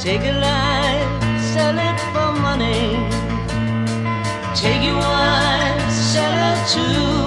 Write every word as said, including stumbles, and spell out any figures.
Take a life, sell it for money. Take your wife, sell her too.